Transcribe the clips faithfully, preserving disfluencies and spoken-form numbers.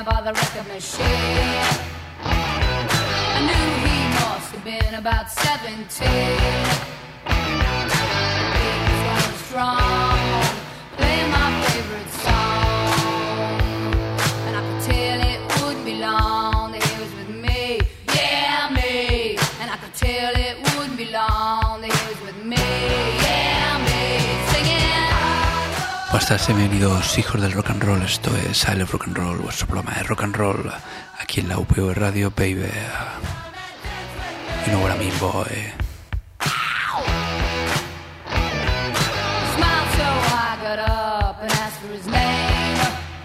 by the record machine. I knew he must have been about seventeen. He was running strong, playing my favorite song, and I could tell it wouldn't be long that he was with me, yeah me. And I could tell it wouldn't be long that he was with me, yeah me. Singing. Buenas tardes, bienvenidos hijos del rock and roll. Esto es I Love Rock and Roll, vuestro programa de rock and roll aquí en la U P V Radio, baby. You know what I mean, boy. Smiled so I got up and asked for his name.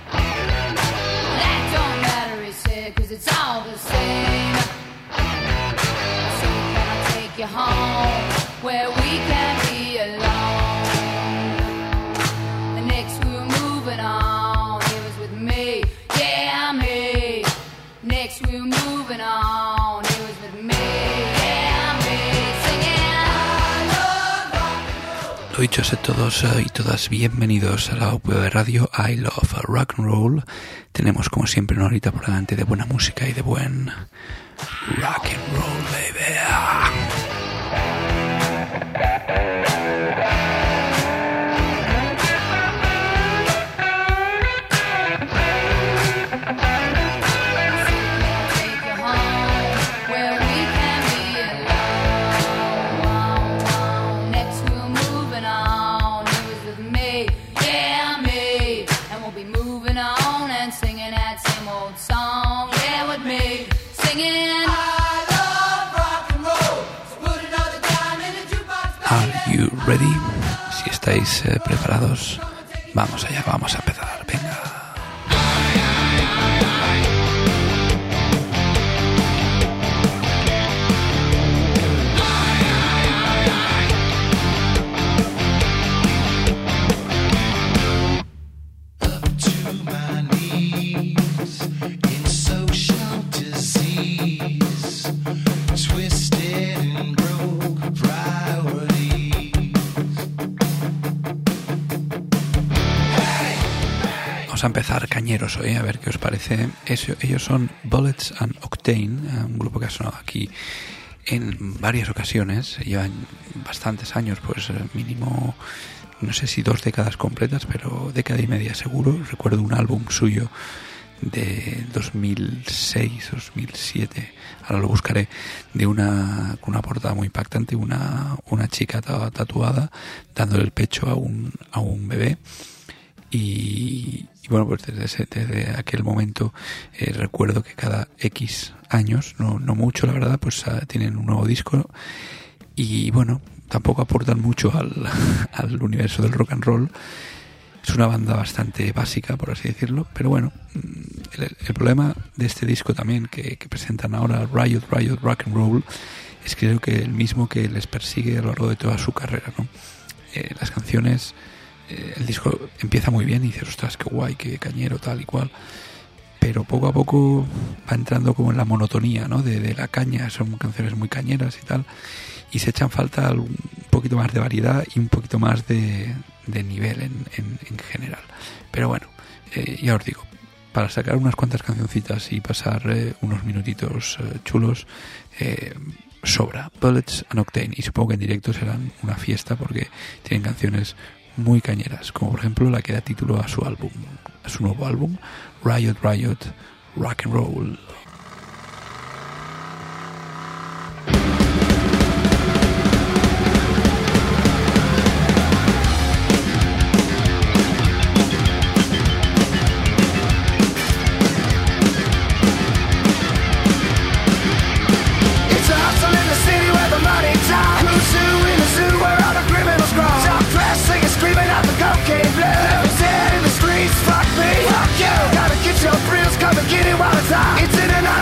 That don't matter, he said, cause it's all the same. So can I take you home where we can be alone? The next we were moving on, he was with me, yeah me. Next we were moving on, he was with me, yeah me. Singing I love rock and roll. Lo dicho, sed todos y todas bienvenidos a la U P V Radio I Love Rock and Roll. Tenemos como siempre una horita por delante de buena música y de buen rock and roll, baby. Ready? Si estáis eh, preparados, vamos allá, vamos a empezar, venga. A empezar cañeros hoy, a ver qué os parece. Eso, ellos son Bullets and Octane, un grupo que ha sonado aquí en varias ocasiones, llevan bastantes años, pues mínimo, no sé si dos décadas completas, pero década y media seguro. Recuerdo un álbum suyo de dos mil seis, dos mil siete, ahora lo buscaré, de una con una portada muy impactante, una, una chica tatuada dándole el pecho a un, a un bebé. Y, y bueno, pues desde, ese, desde aquel momento eh, recuerdo que cada X años, no, no mucho la verdad, pues uh, tienen un nuevo disco y bueno, tampoco aportan mucho al, al universo del rock and roll. Es una banda bastante básica, por así decirlo, pero bueno, el, el problema de este disco también que, que presentan ahora, Riot, Riot, Rock and Roll, es creo que el mismo que les persigue a lo largo de toda su carrera, ¿no? Eh, las canciones... El disco empieza muy bien y dices, ostras, qué guay, qué cañero, tal y cual, pero poco a poco va entrando como en la monotonía, ¿no? de, de la caña. Son canciones muy cañeras y tal, y se echan falta un poquito más de variedad y un poquito más de, de nivel en, en, en general. Pero bueno, eh, ya os digo, para sacar unas cuantas cancioncitas y pasar eh, unos minutitos eh, chulos, eh, sobra. Bullets and Octane, y supongo que en directo serán una fiesta porque tienen canciones muy cañeras, como por ejemplo la que da título a su álbum, a su nuevo álbum, Riot, Riot, Rock and Roll. It's in an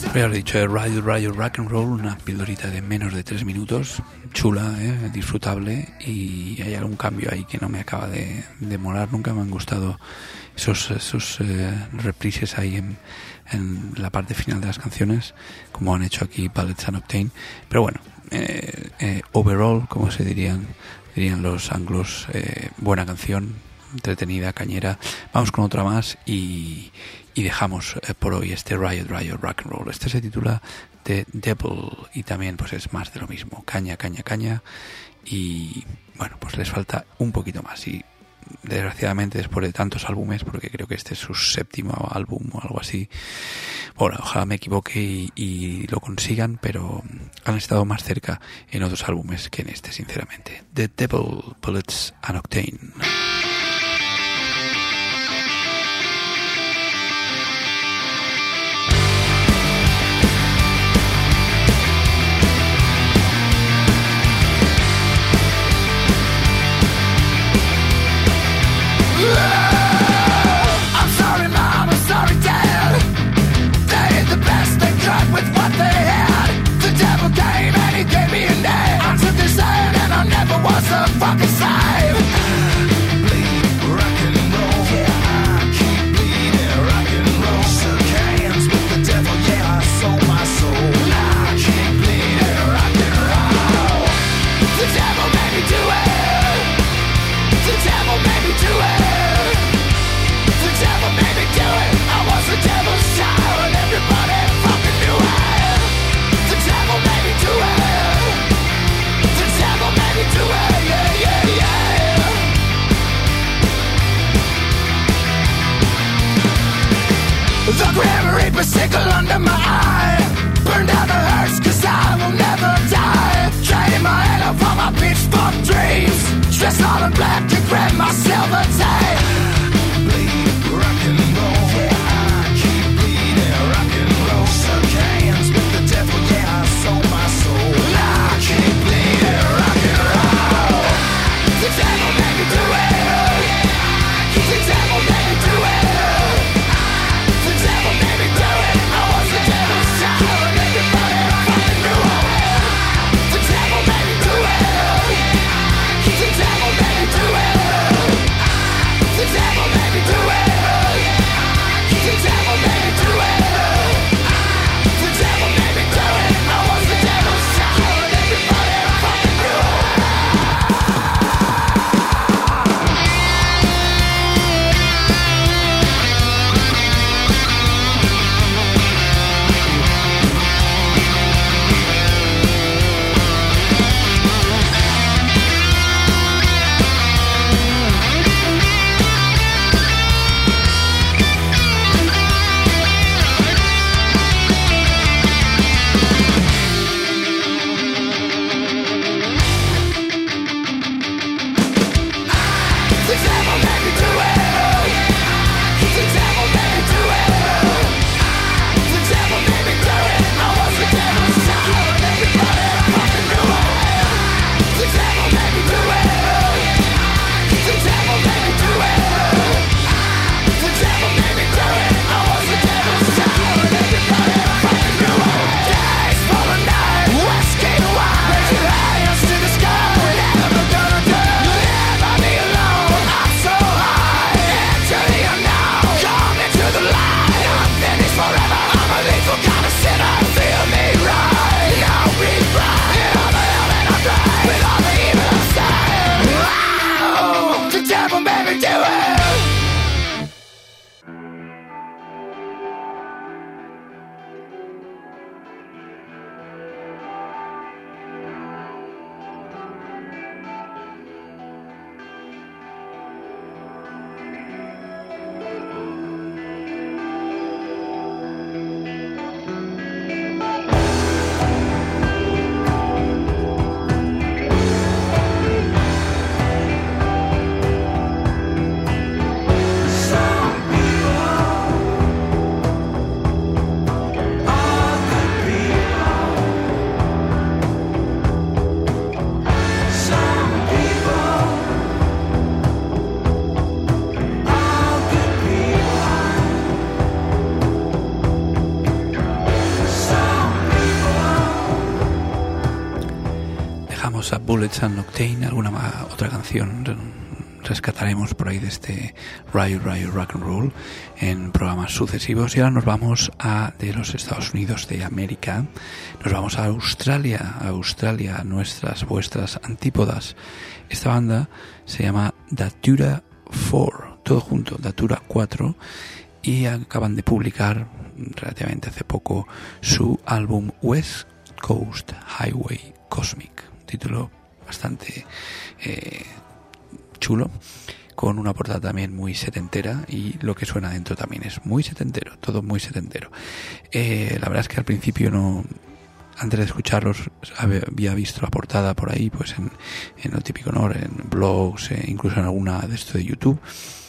Ya os he dicho, Radio Radio Rock and Roll, una pildorita de menos de tres minutos, chula, ¿eh? Disfrutable, y hay algún cambio ahí que no me acaba de, de molar. Nunca me han gustado esos, esos eh, reprises ahí en, en la parte final de las canciones, como han hecho aquí Bullets and Octane. Pero bueno, eh, eh, overall, como se dirían, dirían los anglos, eh, buena canción, entretenida, cañera. Vamos con otra más y... Y dejamos eh, por hoy este Riot Riot Rock and Roll. Este se titula The Devil y también pues es más de lo mismo. Caña, caña, caña. Y bueno, pues les falta un poquito más. Y desgraciadamente después de tantos álbumes, porque creo que este es su séptimo álbum o algo así. Bueno, ojalá me equivoque y, y lo consigan, pero han estado más cerca en otros álbumes que en este, sinceramente. The Devil, Bullets and Octane. I'm sorry, Mom, I'm sorry, Dad. They did the best they could with what they had. The devil came and he gave me a name. I took his hand and I never was a fucking slave. Bleed rock and roll, yeah, I keep bleeding rock and roll. Shook hands with the devil, yeah, I sold my soul. I keep bleeding rock and roll. The devil made me do it. The devil made me do it. The devil made me do it. I was the devil's child and everybody fucking knew it. The devil made me do it. The devil made me do it. Yeah, yeah, yeah. The Grim Reaper sickle under my eye. Burn down the hearse cause I will never die. Trading my head up for my pitchfork dreams. Dressed all in black to grab my silver tie. Bleed rock and roll, yeah, I keep bleeding rock and roll. Shook hands with the devil, yeah, I sold my soul. I keep bleeding rock and roll. The devil made me do it. The devil made me do it. The devil made me do it. I was the devil's child and everybody fucking knew it. The devil made me do it. The devil made me do it. The devil made me do it. The devil made me do it. The devil made me do it. I was the devil's child and everybody fucking knew it. The devil made me do it. The devil made me do it. The devil made me do it. I was the devil's child and everybody fucking knew it. The devil made me do it. The devil made me do it. The devil made me do it. I was the devil's child and everybody fucking knew it. Days full of night, whiskey and wine. Raise your hands to the sky. We're never gonna die. Never be alone. I'm so high. Enter the unknown. Come into the light. I'm finished forever. I'm a lethal kind of sinner. Feel me right. Now breathe right. In all the hell that I've tried. With all the evil inside. Wow. The devil made me do it. Bullets and Octane, alguna ma- otra canción rescataremos por ahí de este Riot Riot Rock and Roll en programas sucesivos. Y ahora nos vamos a de los Estados Unidos de América, nos vamos a Australia, a Australia, nuestras, vuestras antípodas. Esta banda se llama Datura cuatro, todo junto, Datura cuatro, y acaban de publicar relativamente hace poco su álbum West Coast Highway Cosmic, un título bastante eh, chulo, con una portada también muy setentera, y lo que suena dentro también es muy setentero, todo muy setentero. Eh, la verdad es que al principio no, antes de escucharlos había visto la portada por ahí, pues en, en lo típico, ¿no? En blogs, eh, incluso en alguna de esto de YouTube.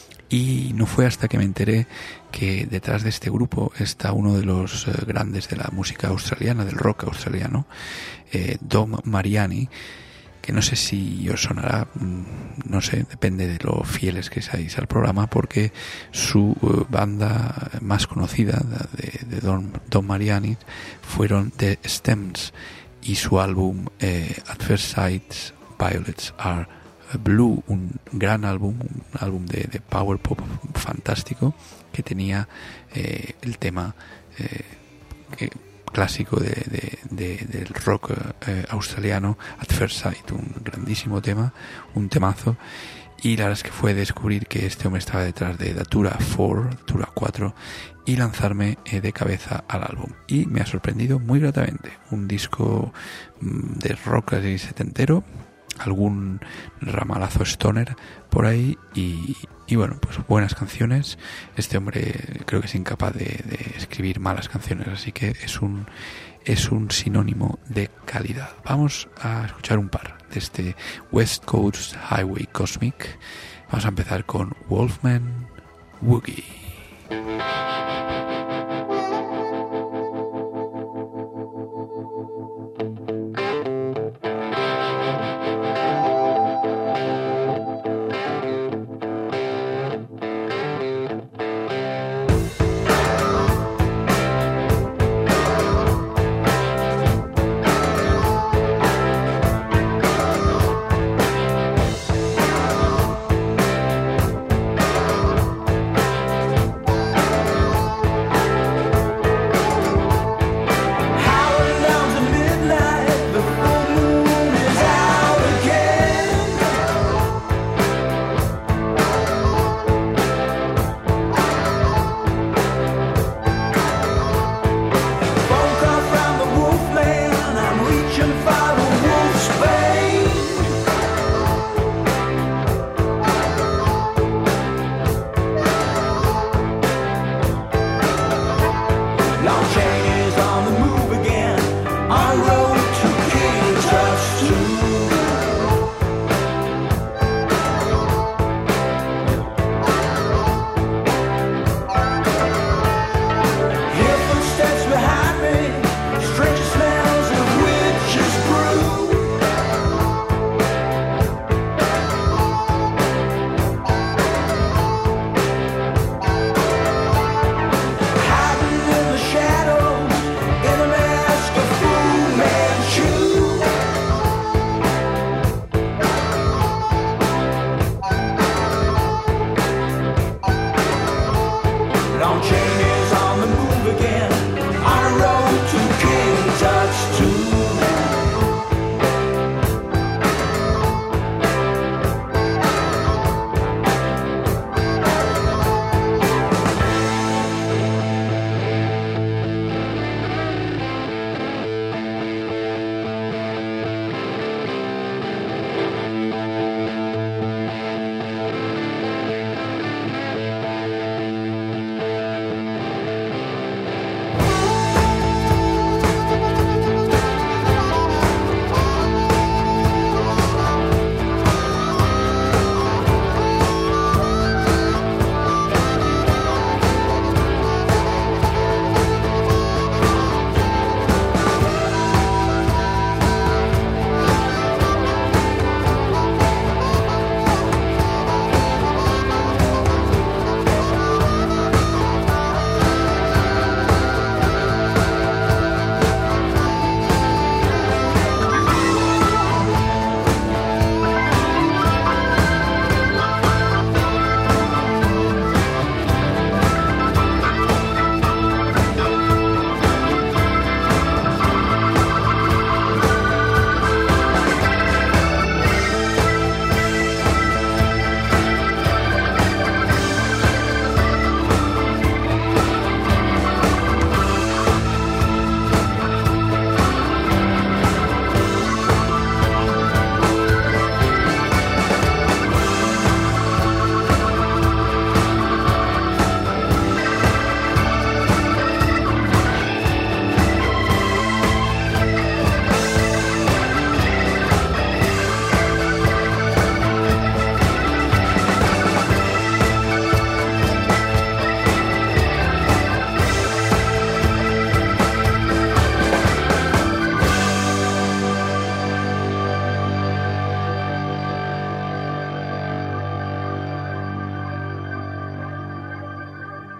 Y no fue hasta que me enteré que detrás de este grupo está uno de los eh, grandes de la música australiana, del rock australiano, eh, Dom Mariani, que no sé si os sonará, no sé, depende de lo fieles que seáis al programa, porque su uh, banda más conocida de, de Dom, Dom Mariani fueron The Stems, y su álbum eh, At First Sight Violets Are Blue, un gran álbum, un álbum de, de power pop fantástico, que tenía eh, el tema eh, que, clásico de, de, de, del rock eh, australiano, At First Sight, un grandísimo tema, un temazo. Y la verdad es que fue descubrir que este hombre estaba detrás de Datura cuatro, Datura cuatro, y lanzarme eh, de cabeza al álbum. Y me ha sorprendido muy gratamente. Un disco mmm, de rock así setentero, algún ramalazo stoner por ahí, y, y bueno, pues buenas canciones. Este hombre creo que es incapaz de, de escribir malas canciones, así que es un es un sinónimo de calidad. Vamos a escuchar un par de este West Coast Highway Cosmic. Vamos a empezar con Wolfman Woogie. Wolfman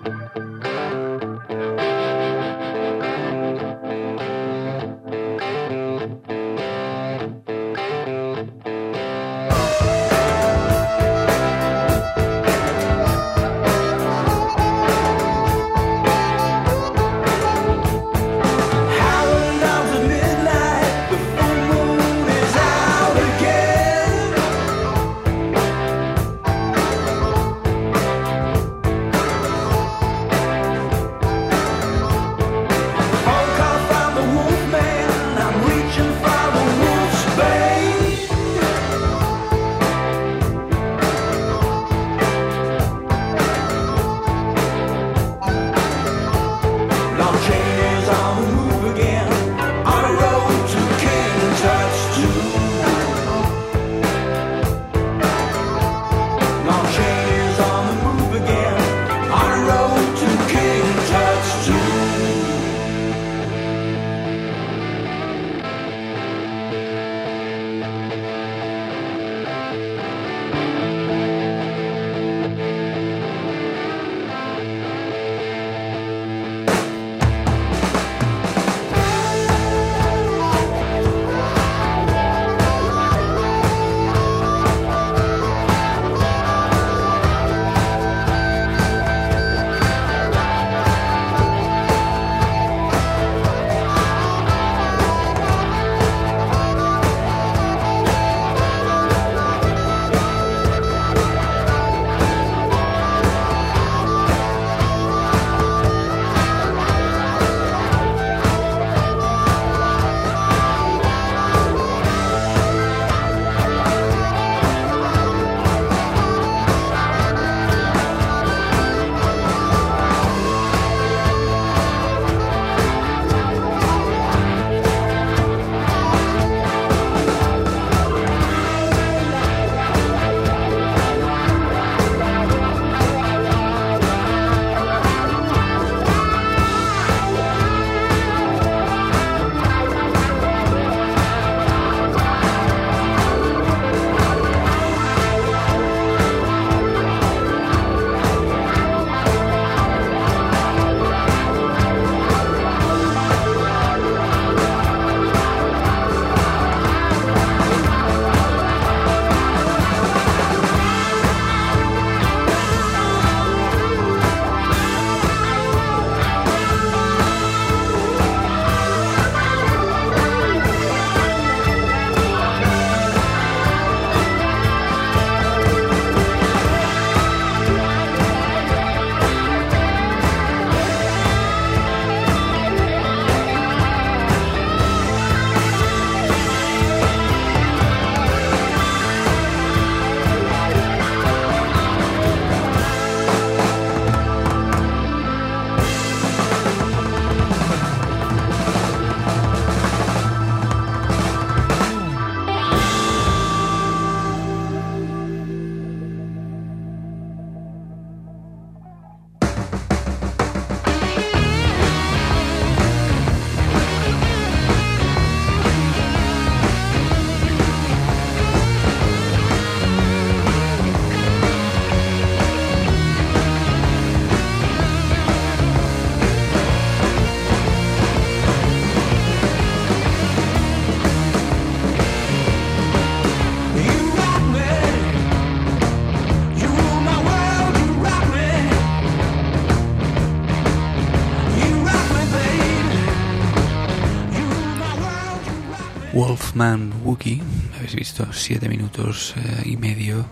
Wolfman Wookie, habéis visto siete minutos eh, y medio,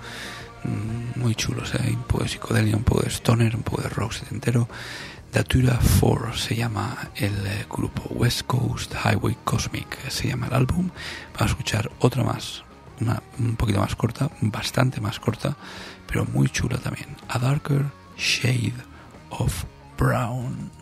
mm, muy chulos, eh, un poco de psicodelia, un poco de stoner, un poco de rock setentero. Datura cuatro se llama el eh, grupo, West Coast Highway Cosmic se llama el álbum. Vamos a escuchar otra más, una un poquito más corta, bastante más corta, pero muy chula también, A Darker Shade of Brown.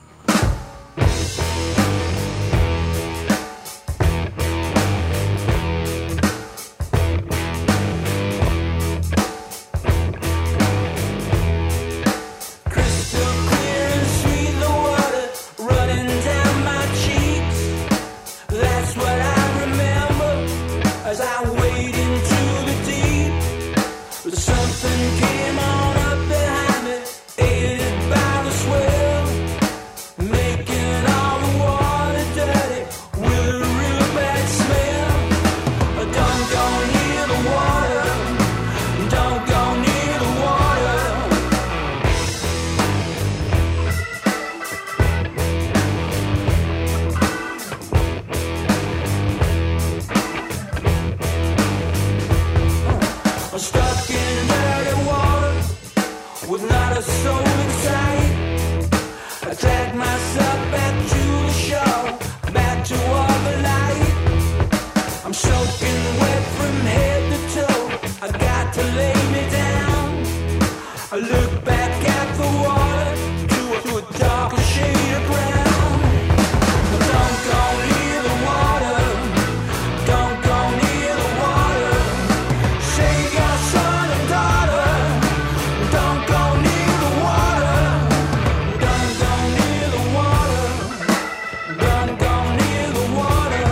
Something came on up behind me, aided by the sweat. a soul inside. I drag myself back to the shore, back to all the light. I'm soaking wet from head to toe. I got to lay me down. I look back at the water, to a, to a darker shade of brown. Don't go near the water. Don't go near the water. Save your son and daughter. Don't go near the water. Don't go near the water. Don't go near the water.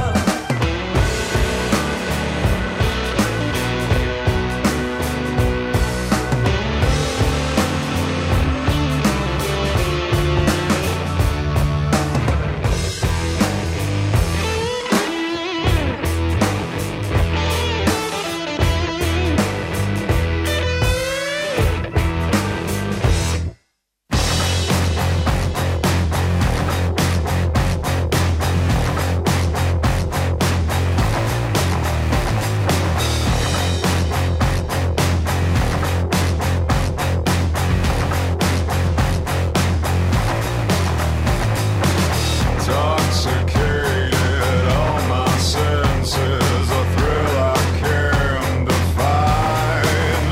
Intoxicated, all my senses, a thrill I can't define.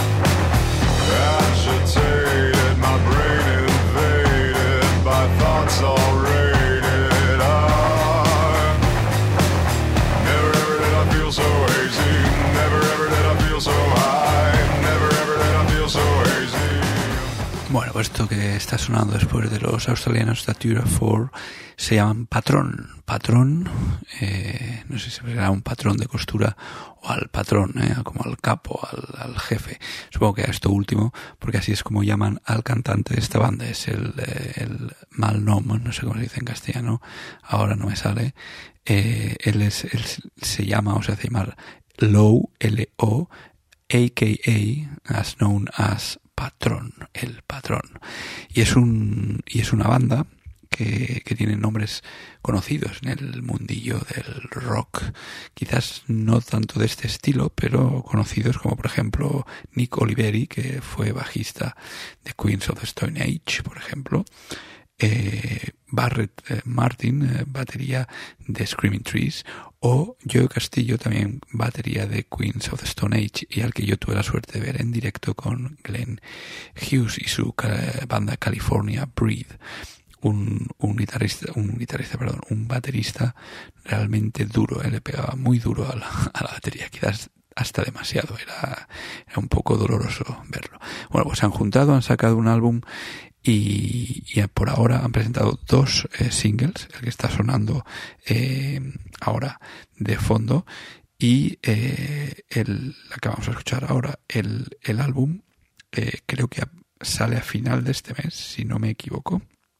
Agitated, my brain invaded by thoughts all rated R. Never ever did I feel so hazy. Never ever did I feel so high. Never ever did I feel so hazy. Bueno, pues esto que está sonando después de los australianos Datura cuatro se llaman patrón. Patrón, eh, no sé si será un patrón de costura o al patrón, eh, como al capo, al, al jefe. Supongo que a esto último, porque así es como llaman al cantante de esta banda. Es el, eh, el Malnom, no sé cómo se dice en castellano, ahora no me sale. Eh, él, es, él se llama, o se hace llamar Low, L O, a k a as known as Patrón, el Patrón. Y es un y es una banda que, que tiene nombres conocidos en el mundillo del rock. Quizás no tanto de este estilo, pero conocidos como por ejemplo Nick Oliveri, que fue bajista de Queens of the Stone Age, por ejemplo. Eh, Barrett eh, Martin, eh, batería de Screaming Trees, o Joe Castillo, también batería de Queens of the Stone Age, y al que yo tuve la suerte de ver en directo con Glenn Hughes y su eh, banda California Breathe. Un, un guitarrista, un guitarrista, perdón, un baterista realmente duro, eh, le pegaba muy duro a la, a la batería, quizás hasta demasiado, era, era un poco doloroso verlo. Bueno, pues se han juntado, han sacado un álbum y, y por ahora han presentado dos eh, singles, el que está sonando eh, ahora de fondo y eh, el, la que vamos a escuchar ahora. El, el álbum eh, creo que sale a final de este mes, si no me equivoco.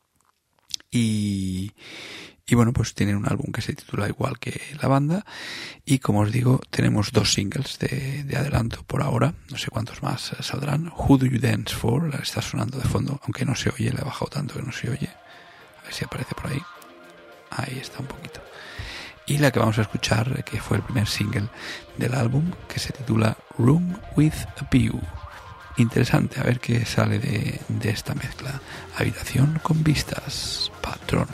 Y, y bueno, pues tienen un álbum que se titula igual que la banda. Y como os digo, tenemos dos singles de, de adelanto por ahora. No sé cuántos más saldrán. Who Do You Dance For? La está sonando de fondo, aunque no se oye, le he bajado tanto que no se oye. A ver si aparece por ahí. Ahí está un poquito. Y la que vamos a escuchar, que fue el primer single del álbum, que se titula Room With A View. Interesante, a ver qué sale de, de esta mezcla. Habitación con vistas, Patrón.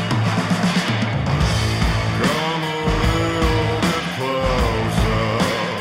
Come a little bit closer.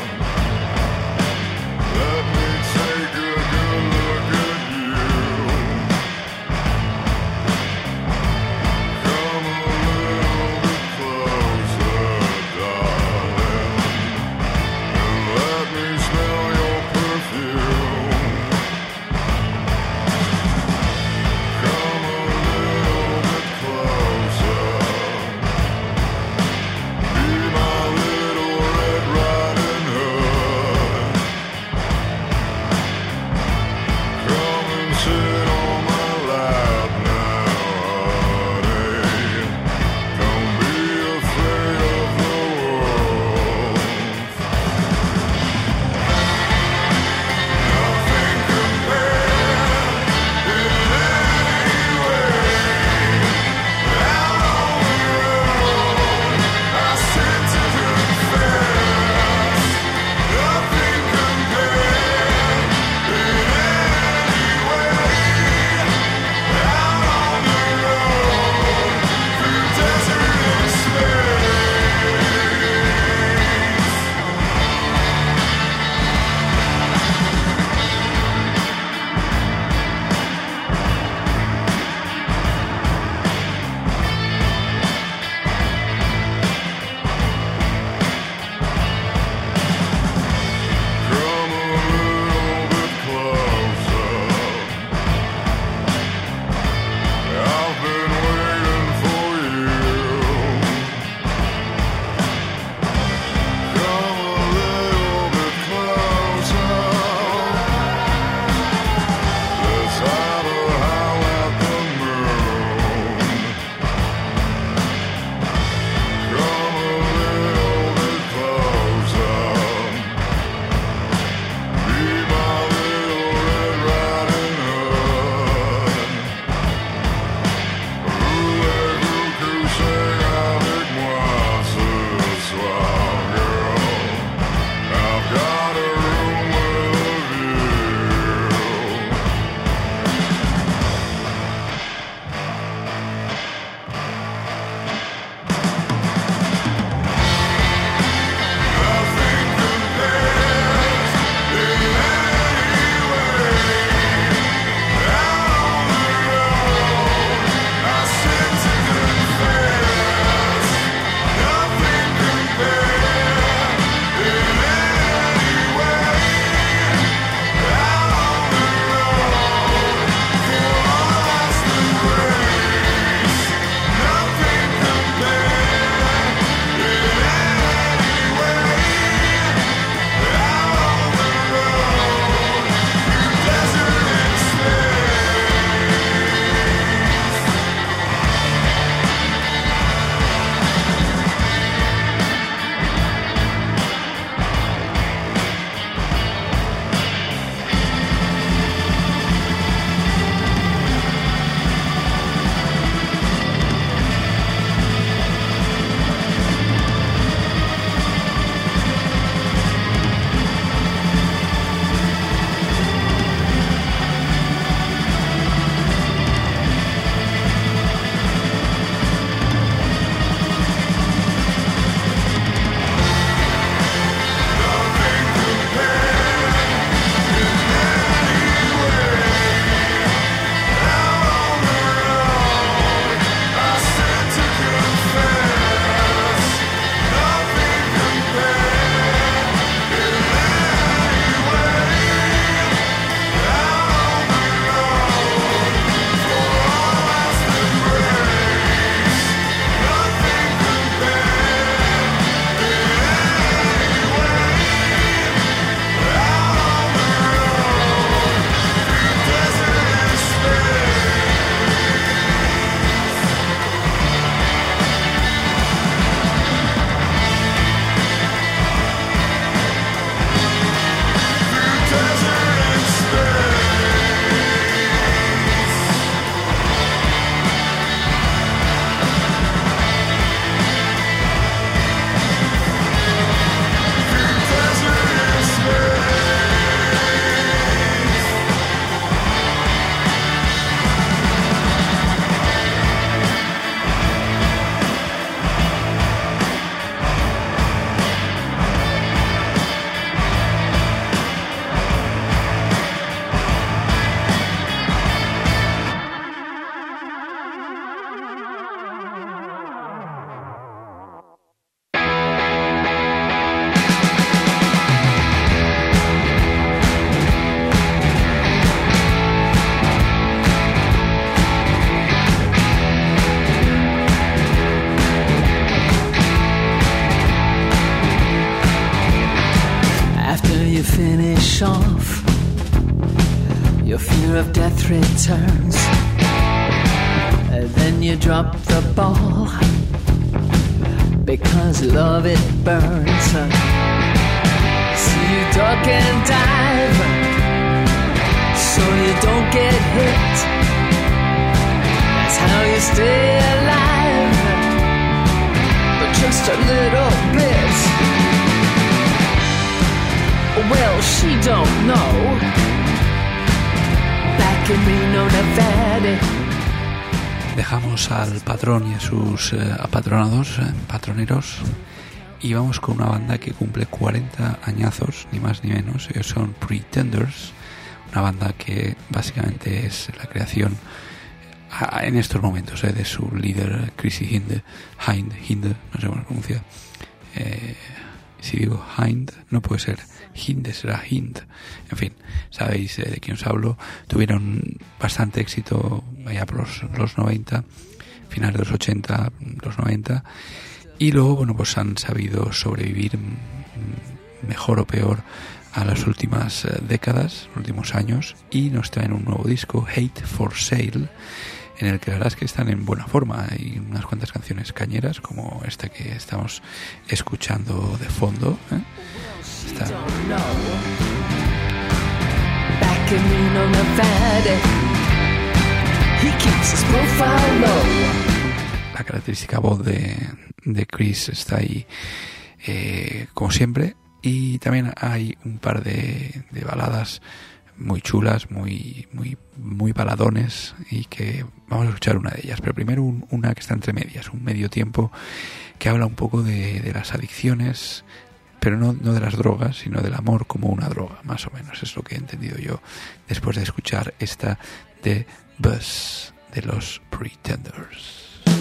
finish off, your fear of death returns. Then you drop the ball, because love it burns. So you duck and dive, so you don't get hit. That's how you stay alive, but just a little bit. Well, she don't know. Back in Reno, Nevada. Dejamos al patrón y a sus eh, apatronados, eh, patroneros, y vamos con una banda que cumple cuarenta añazos, ni más ni menos. Ellos son Pretenders, una banda que básicamente es la creación a, en estos momentos eh, de su líder Chrissy Hinde, Hind, Hinde, no sé cómo se pronuncia. Eh, si digo Hind, no puede ser Hinde, será Hind. En fin, sabéis eh, de quién os hablo. Tuvieron bastante éxito allá por los, los noventa, finales de los ochenta, los noventa, y luego, bueno, pues han sabido sobrevivir mejor o peor a las últimas eh, décadas, los últimos años, y nos traen un nuevo disco, Hate for Sale, en el que la verdad es que están en buena forma. Hay unas cuantas canciones cañeras, como esta que estamos escuchando de fondo, ¿eh? Está... Back in Reno, Nevada, he keeps his profile low. la característica voz de, de Chris está ahí eh, como siempre, y también hay un par de, de baladas muy chulas, muy muy muy baladones, y que vamos a escuchar una de ellas, pero primero un, una que está entre medias, un medio tiempo que habla un poco de, de las adicciones, pero no, no de las drogas, sino del amor como una droga, más o menos, es lo que he entendido yo después de escuchar esta de Buzz de los Pretenders.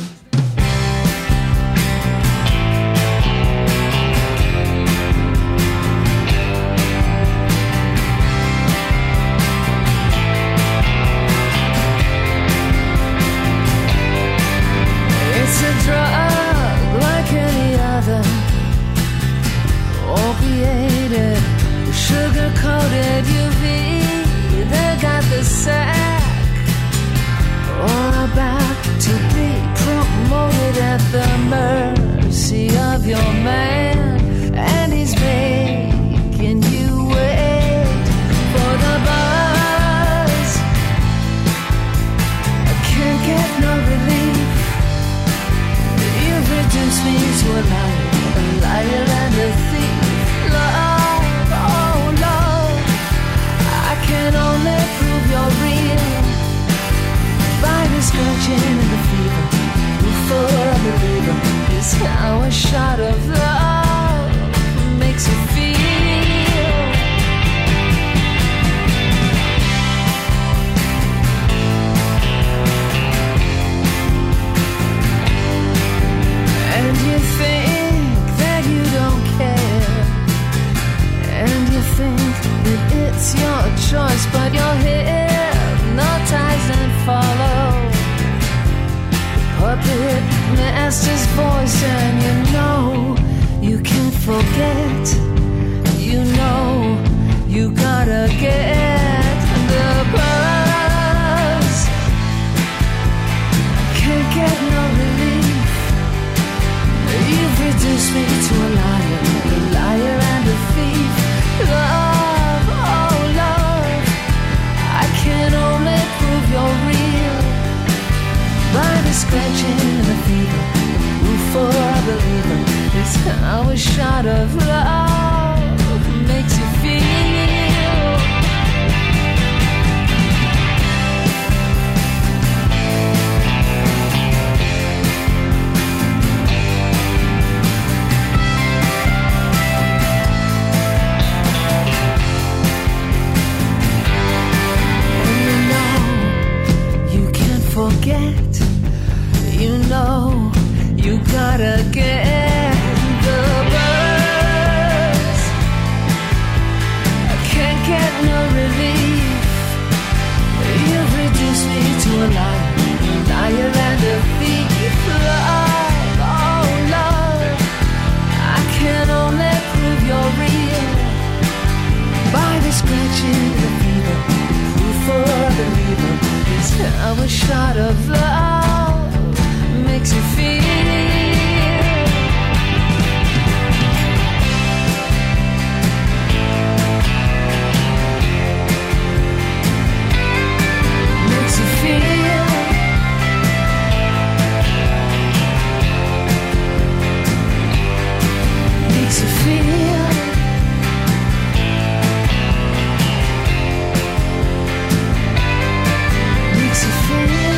It's a drug like any other, opiated, sugar-coated U V. They got the sack, or about to be promoted at the mercy of your man, and he's making you wait for the buzz. I can't get no relief. You've reduced me to a liar, a liar and a thief. Love, oh love, I can only prove you're real by the scratching and the fever. Before a believer is how a shot of love makes you feel. And you think that you don't care, and you think that it's your choice, but you're hypnotized and follow puppet master's voice, and you know you can't forget. You know you gotta get the buzz. Can't get no relief. You've reduced me to a liar, a liar and a thief. Love, oh love, I can only prove you're real by the scratching and the fever. For a believer is how a shot of love makes you feel. Forget, you know, you gotta get the buzz. I can't get no relief. You've reduced me to a liar, a liar and a thief. Love, oh love, I can only prove you're real by the scratching, the fever, proof for a believer. How a shot of love makes you feel. Makes you feel. Makes you feel. Makes you feel.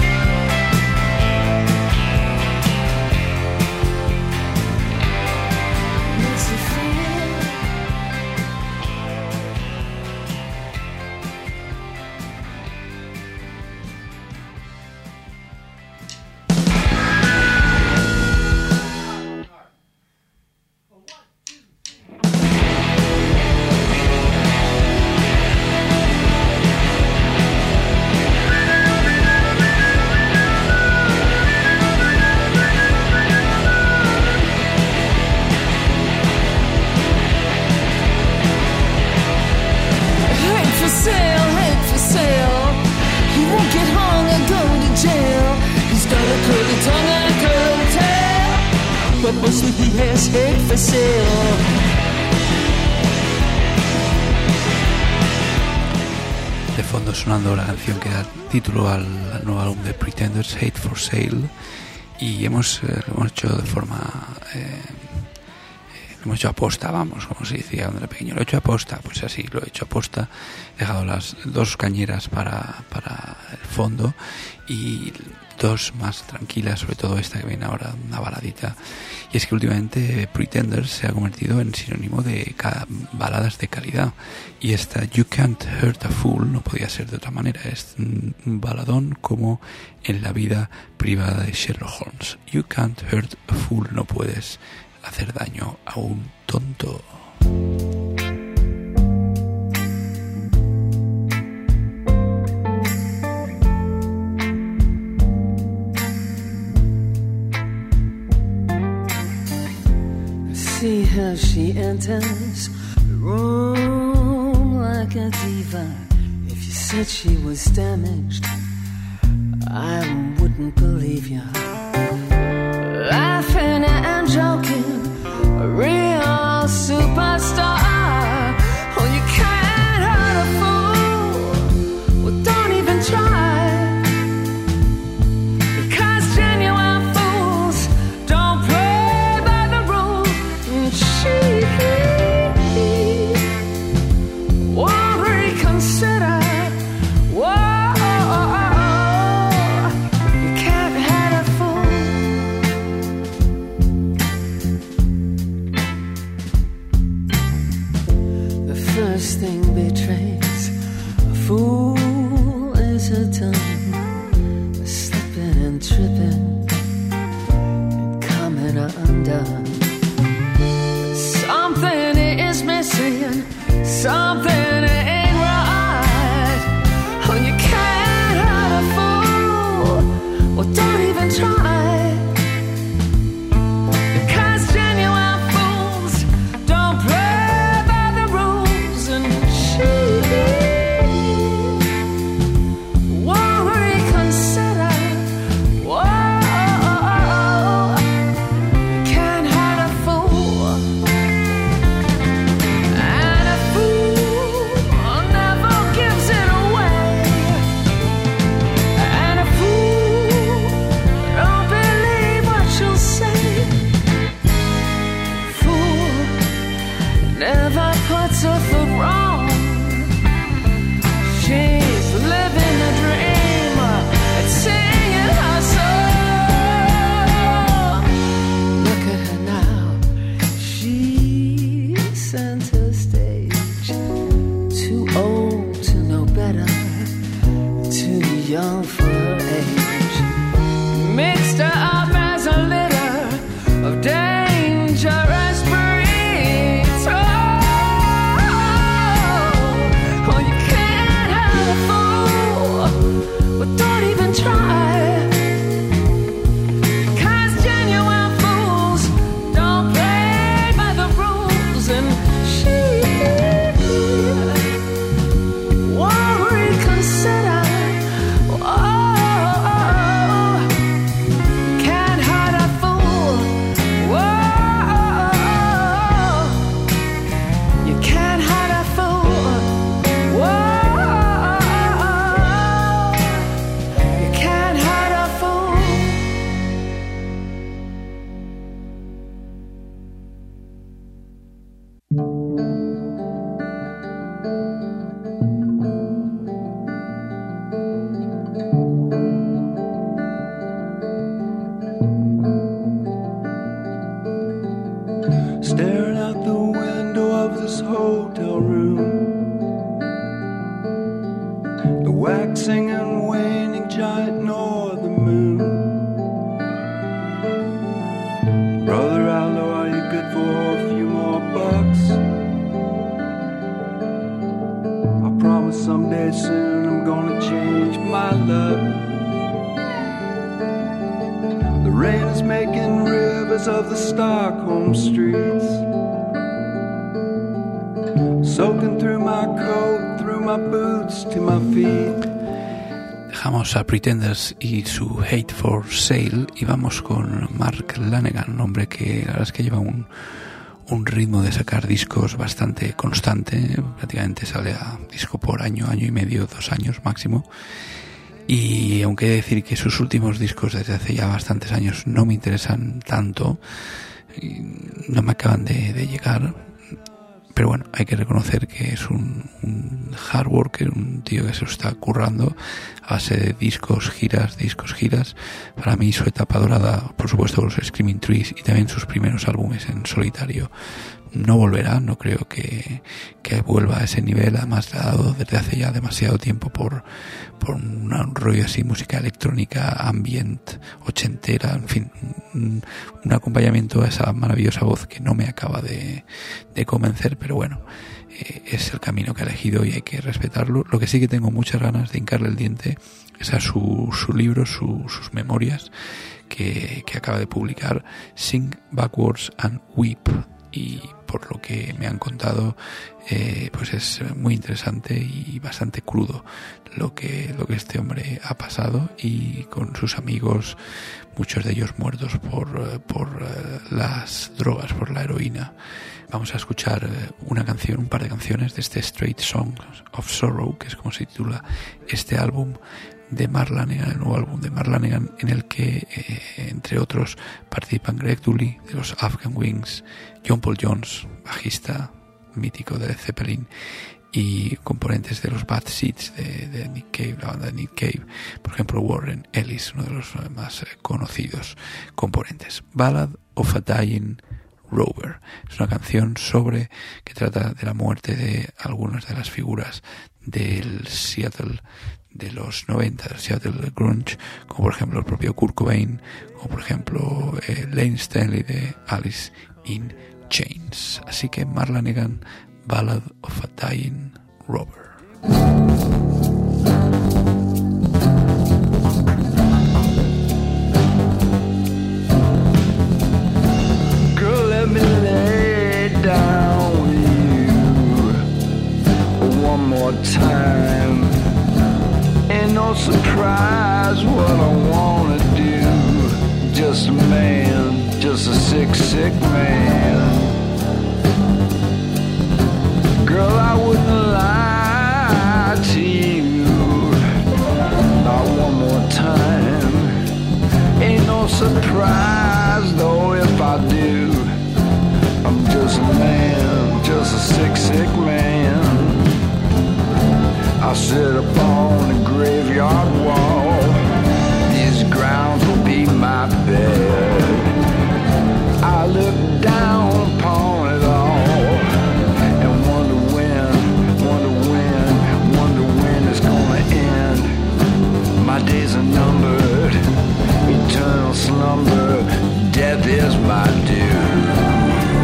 but mostly he has hate for sale. De fondo sonando la canción que da título al, al nuevo álbum de Pretenders, Hate for Sale, y hemos, eh, lo hemos hecho de forma... Eh, lo hemos hecho aposta, vamos, como se decía cuando era pequeño. Lo he hecho aposta, pues así, lo he hecho aposta. He dejado las dos cañeras para, para el fondo y dos más tranquilas, sobre todo esta que viene ahora, una baladita. Y es que últimamente Pretenders se ha convertido en sinónimo de ca- baladas de calidad. Y esta You Can't Hurt a Fool no podía ser de otra manera. Es un baladón como en la vida privada de Sherlock Holmes. You Can't Hurt a Fool, no puedes hacer daño a un tonto. See how she enters the room like a diva. If you said she was damaged, I wouldn't believe you. Laughing and joking, a real superstar. Oh, you can't hurt a fool. Well, don't even try. Because genuine fools don't play by the rules. And she won't reconsider. Whoa, you can't hurt a fool. The first thing betrays a fool is her tongue, slipping and tripping and coming undone. Something is missing, something ain't right. Oh, you can't hurt a fool. Well, don't even try. Because genuine fools don't play by the rules. And she won't reconsider. Whoa, you can't hurt a fool. And a fool never gives it away. And a fool don't believe what she'll say. Fool never puts her foot wrong. She's living a dream and singing her song. Look at her now, she's center stage. Too old to know better, too young for her age. Mixed her up as a litter of dangerous breeds. Oh, oh, you can't hurt a fool, but don't even try. Cause genuine fools don't play by the rules. And she won't reconsider. Oh, can't hurt a fool. Whoa, you can't hurt a fool. Whoa, you can't hurt a fool. Staring out the window of this hotel room, the waxing and waning giant northern moon. Brother Aldo, are you good for a few more bucks? I promise someday soon I'm gonna change my luck. The rain is making rivers of the Stockholm streets, soaking through my coat, through my boots to my feet. Dejamos a Pretenders y su Hate for Sale y vamos con Mark Lanegan, un hombre que la verdad es que lleva un, un ritmo de sacar discos bastante constante, prácticamente sale a disco por año, año y medio, dos años máximo. Y aunque he de decir que sus últimos discos desde hace ya bastantes años no me interesan tanto, no me acaban de, de llegar, pero bueno, hay que reconocer que es un, un hard worker, un tío que se lo está currando a base de discos, giras, discos, giras. Para mí su etapa dorada, por supuesto, los Screaming Trees y también sus primeros álbumes en solitario, no volverá, no creo que, que vuelva a ese nivel. Además le ha dado desde hace ya demasiado tiempo por, por un, un rollo así, música electrónica, ambient, ochentera, en fin, un, un acompañamiento a esa maravillosa voz que no me acaba de, de convencer, pero bueno, eh, es el camino que ha elegido y hay que respetarlo. Lo que sí que tengo muchas ganas de hincarle el diente es a su, su libro, su, sus memorias que, que acaba de publicar, Sing Backwards and Weep, y por lo que me han contado, eh, pues es muy interesante y bastante crudo lo que lo que este hombre ha pasado, y con sus amigos, muchos de ellos muertos por por uh, las drogas, por la heroína. Vamos a escuchar una canción, un par de canciones de este Straight Songs of Sorrow, que es como se titula este álbum de Mark Lanegan, el nuevo álbum de Mark Lanegan, en el que, eh, entre otros, participan Greg Dulli de los Afghan Wings, John Paul Jones, bajista mítico de Led Zeppelin, y componentes de los Bad Seeds de, de Nick Cave, la banda de Nick Cave, por ejemplo Warren Ellis, uno de los más eh, conocidos componentes. Ballad of a Dying Rover es una canción sobre que trata de la muerte de algunas de las figuras del Seattle de los noventa, del Seattle Grunge, como por ejemplo el propio Kurt Cobain, como por ejemplo eh, Lane Stanley de Alice in Chains. Así que Mark Lanegan, Ballad of a Dying Rover. Girl, let me lay down with you one more time. Ain't no surprise what I wanna do. Just a man, just a sick, sick man. Girl, I wouldn't lie to you, not one more time. Ain't no surprise though if I do. I'm just a man, just a sick, sick man. I sit up on the graveyard wall. These grounds will be my bed. I look down upon it all and wonder when, wonder when, wonder when it's gonna end. My days are numbered, eternal slumber, death is my due.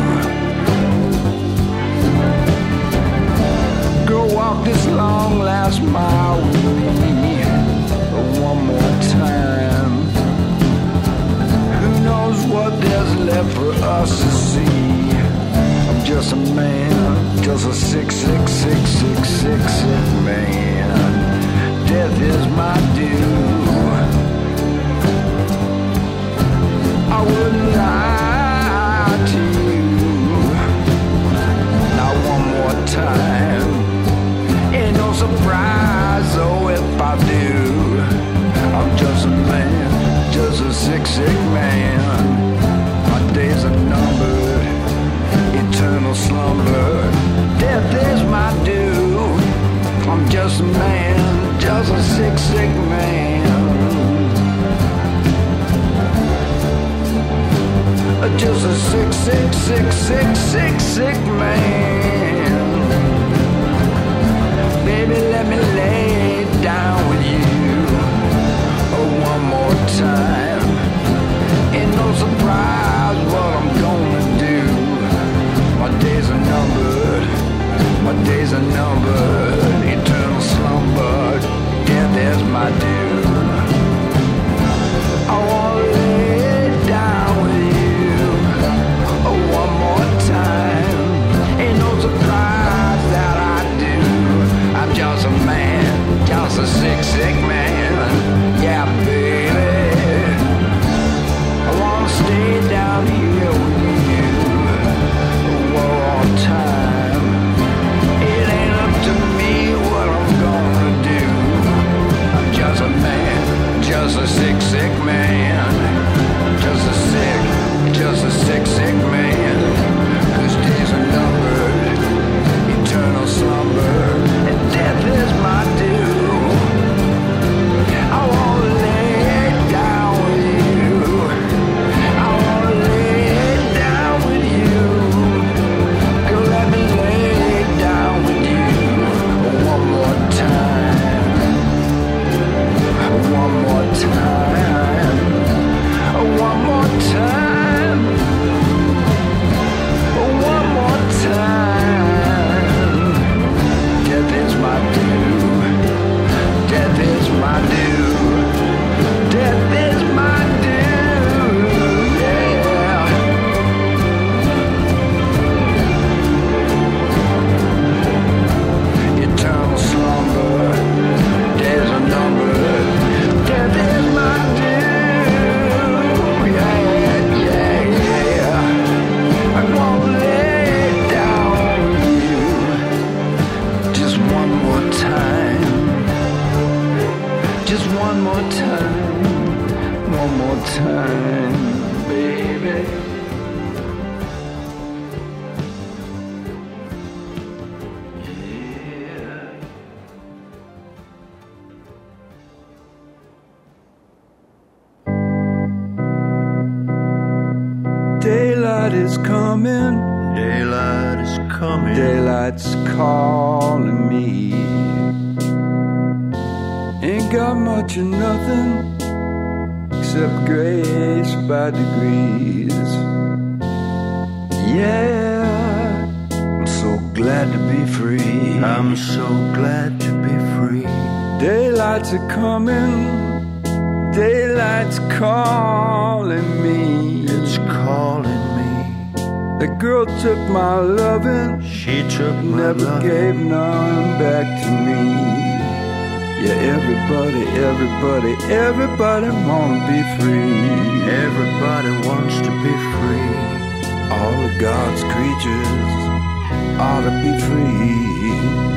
Walk this long last mile with me one more time. Who knows what there's left for us to see? I'm just a man, just a sick, sick, sick, sick, sick, sick man. Death is my due. I wouldn't lie to you, not one more time. Ain't no surprise, oh, if I do. I'm just a man, just a sick, sick man. My days are numbered, eternal slumber. Death is my due. I'm just a man, just a sick, sick man. Just a sick, sick, sick, sick, sick, sick man. Baby, let me lay down with you oh, one more time. Ain't no surprise what I'm gonna do. My days are numbered, my days are numbered. Eternal slumber, death is my due. I wanna lay down with you oh, one more time. Ain't no surprise that I do. I'm just a man, just a sick, sick man. Yeah, baby, I wanna stay down. Daylight is coming. Daylight is coming. Daylight's calling me. Ain't got much of nothing except grace by degrees. Yeah, I'm so glad to be free. I'm so glad to be free. Daylights are coming. Daylight's calling me. It's calling me. The girl took my loving. She took my never loving. gave none back to me. Yeah, everybody, everybody, everybody wanna be free. Everybody wants to be free. All of God's creatures ought to be free.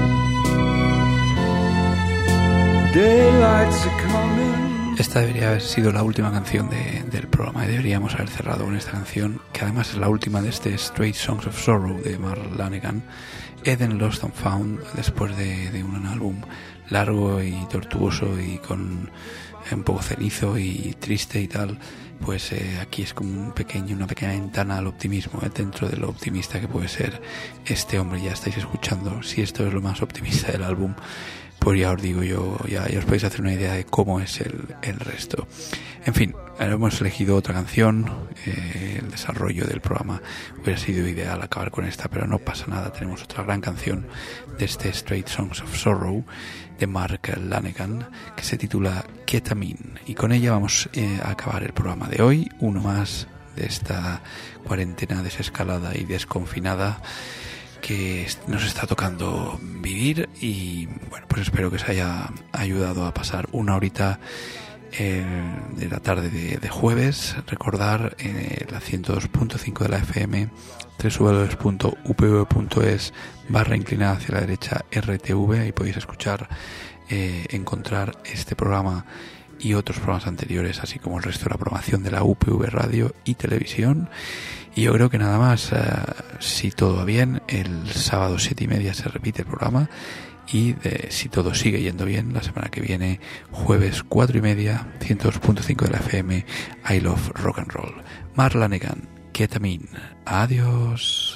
Daylights are coming. Esta debería haber sido la última canción de, del programa y deberíamos haber cerrado con esta canción, que además es la última de este Straight Songs of Sorrow de Mark Lanegan, Eden Lost and Found, después de, de un álbum largo y tortuoso y con un poco cenizo y triste y tal. Pues eh, aquí es como un pequeño, una pequeña ventana al optimismo, eh, dentro de lo optimista que puede ser este hombre. Ya estáis escuchando, si esto es lo más optimista del álbum, pues ya os digo yo, ya, ya os podéis hacer una idea de cómo es el, el resto. En fin, hemos elegido otra canción, eh, el desarrollo del programa hubiera sido ideal acabar con esta, pero no pasa nada, tenemos otra gran canción de este Straight Songs of Sorrow de Mark Lanegan que se titula Ketamine, y con ella vamos eh, a acabar el programa de hoy, uno más de esta cuarentena desescalada y desconfinada que nos está tocando vivir. Y bueno, pues espero que os haya ayudado a pasar una horita eh, de la tarde de, de jueves. Recordar eh, la ciento dos punto cinco de la F M, doble u doble u doble u punto u p v punto es barra inclinada hacia la derecha R T V, ahí podéis escuchar, eh, encontrar este programa y otros programas anteriores, así como el resto de la programación de la U P V Radio y Televisión. Y yo creo que nada más, eh, si todo va bien, el sábado siete y media se repite el programa, y de, si todo sigue yendo bien, la semana que viene, jueves cuatro y media, ciento dos punto cinco de la F M, I Love Rock and Roll. Mark Lanegan, Ketamine. Adiós.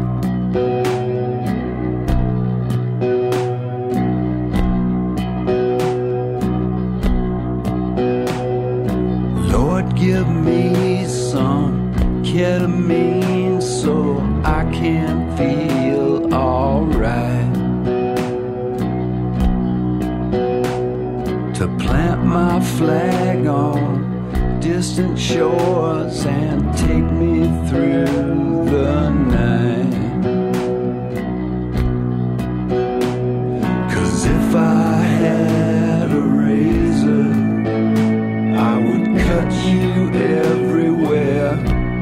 Lord, give me some ketamine so I can feel alright. To plant my flag on distant shores and take me through the night. 'Cause if I had a razor, I would cut you everywhere.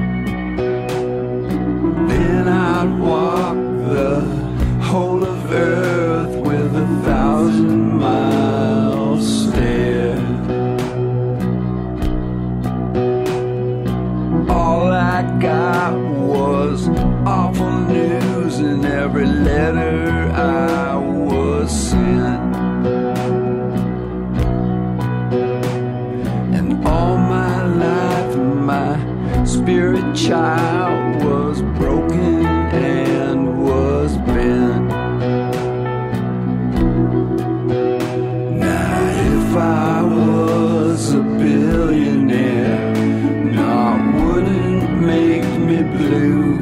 Then I'd walk the whole of earth with a thousand miles stare. All I got was awful news in every letter I was sent. And all my life my spirit child was broken and was bent. Now if I was a billionaire, no, it wouldn't make me blue.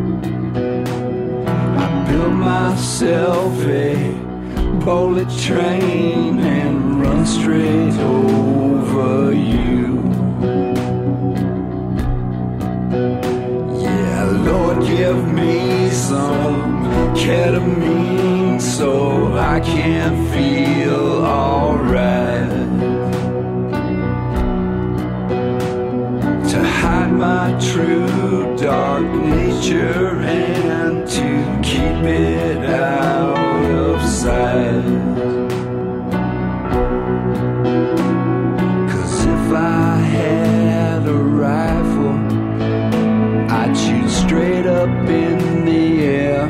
I built myself a bullet train and run straight over you. Lord, give me some ketamine so I can feel alright. To hide my true dark nature and to keep it out of sight. 'Cause if I had a rifle, I'd shoot straight up in the air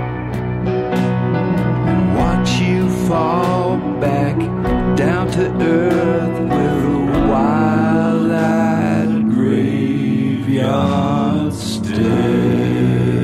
and watch you fall back down to earth with a wild-eyed graveyard would stare.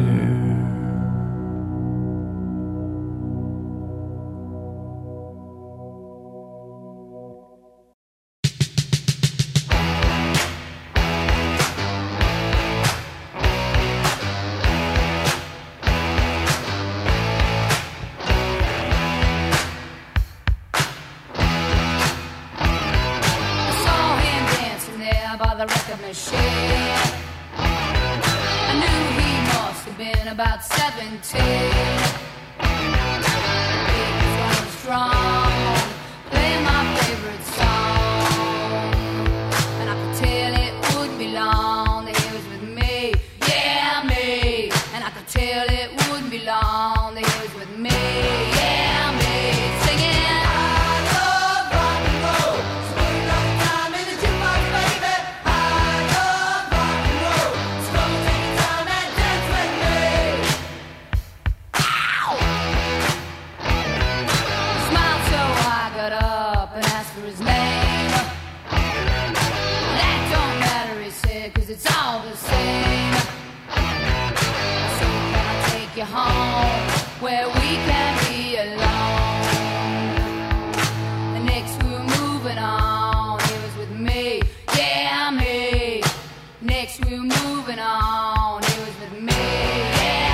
I saw him dancing there by the record machine. I knew he must have been about seventeen. He was going strong, playing my favorite song, and I could tell it wouldn't be long that he was with me, yeah me. And I could tell it wouldn't be long that he was with me, yeah me. Singing, I love rock and roll, spend enough time in the jukebox, baby. I love rock and roll, so come and take your time and dance with me. Ow! He smiled so I got up and asked for his name. That don't matter, he said, 'cause it's all the same. I said, can I take you home where we can be alone? And next we were moving on, he was with me, yeah me. Next we were moving on, he was with me, yeah